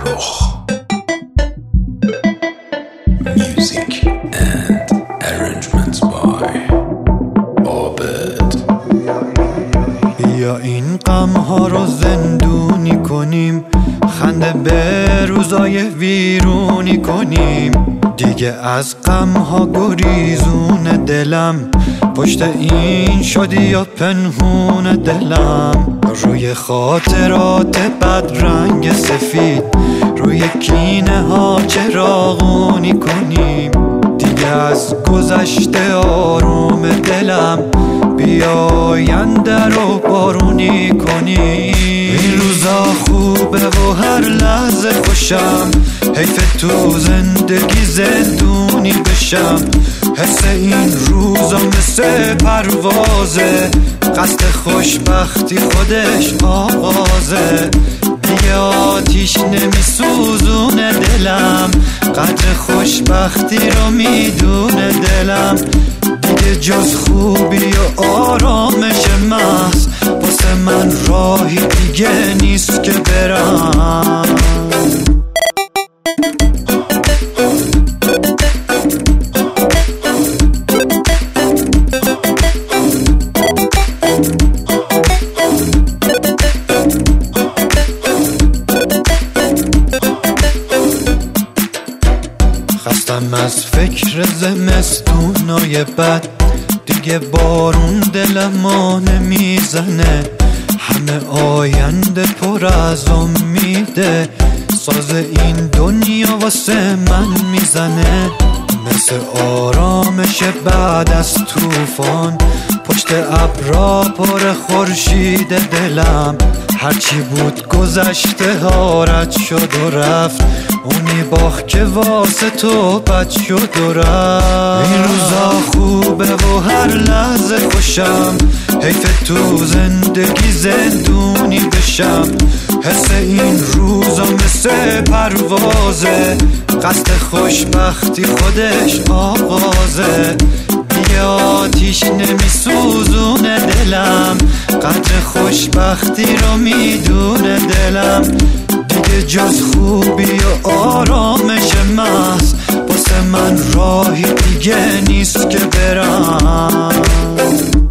فرخ. Music and arrangements by عابد. بیا این غم ها رو زندونی کنیم، خنده به روزای ویرونی کنیم. دیگه از غم ها گریزون دلم، پشت این شدی یا پنهون دلم. روی خاطرات بد رنگ سفید، روی کینه ها چراغونی کنیم. دیگه از گذشته آروم دلم، بیا آینده رو بارونی کنیم. این روزا خوبه و هر لحظه خوشم، حیف تو زندگی زندونی بشم. حس این روزا مثل پروازه، قصد خوشبختی خودش آغازه. دیگه آتیش نمیسوزونه دلم، قدر خوشبختی رو میدونه دلم. دیگه جز خوبی و آرامش محض، واسه من راهی دیگه نیست که برم. خستم از فکر زمستونای بد، دیگه بارون دلمو نمیزنه. همه آینده پر از امیده، ساز این دنیا واسه من میزنه. مثل آرامش بعد از طوفان، پشت ابرا پر خورشید دلم. هرچی بود گذشته ها رد شد و رفت، اونی باخت که واسه تو بد شد و رفت. این روزا خوبه و هر لحظه خوشم، حیف تو زندگی زندونی بشم. حس این روزا مثل پروازه، قصد خوشبختی خودش آغازه. دیگه آتیش نمیسوزونه دلم، قدر خوشبختی رو میدونه دلم. دیگه جز خوبی و آرامش محض، واسه من راهی دیگه نیست که برم.